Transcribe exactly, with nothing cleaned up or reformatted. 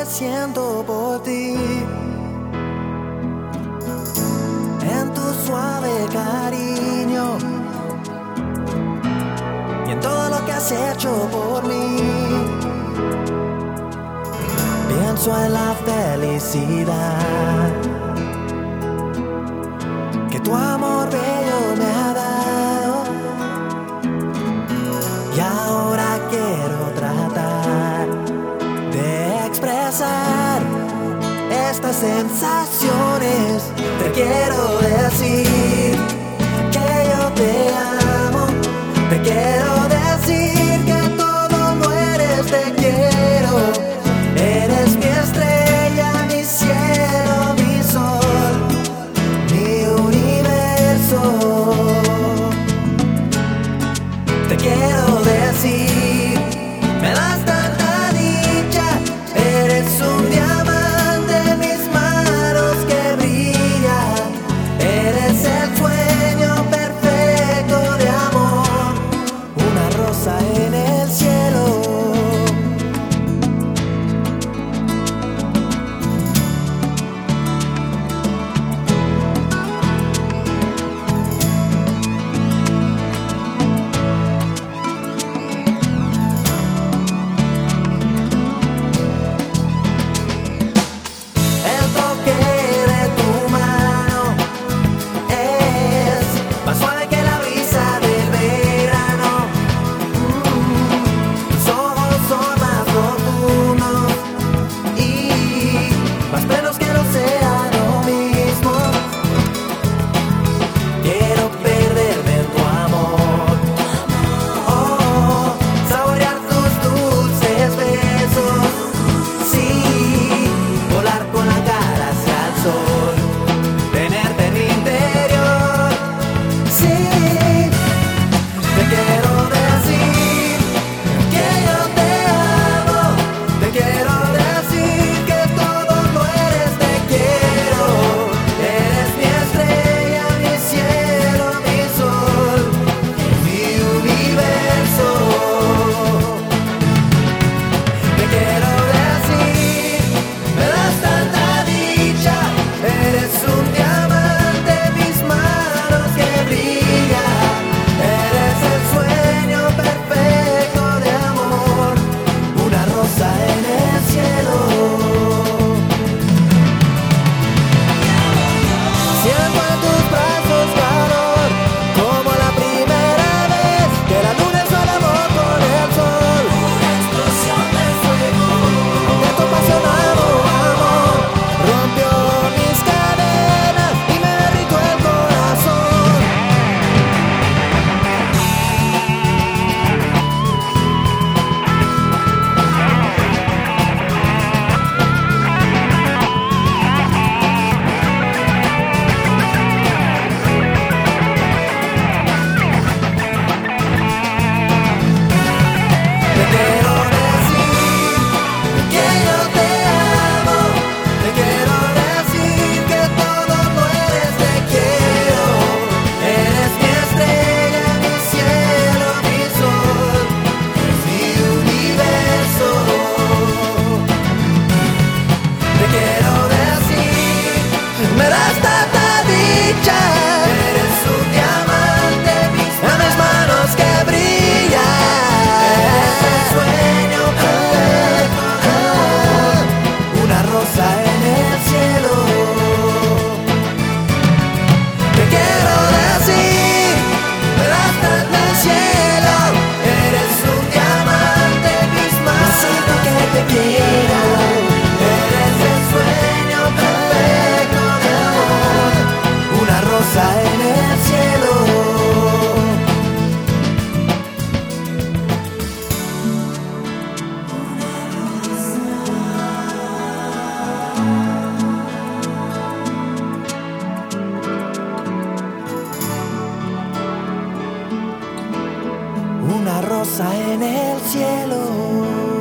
que siento por ti. En tu suave cariño y en todo lo que has hecho por mí. Pienso en la felicidad que tu amor bello me ha dado, y ahora quiero tratar de expresar estas sensaciones. Te quiero decir que yo te amo, te quiero decir que todo no eres, te quiero. Eres mi estrella, mi cielo, mi sol, mi universo. Te quiero decir, me das tanta dicha, eres un diamante en mis manos que brilla, eres el sueño perfecto de amor, una rosa en el cielo. Una rosa en el cielo.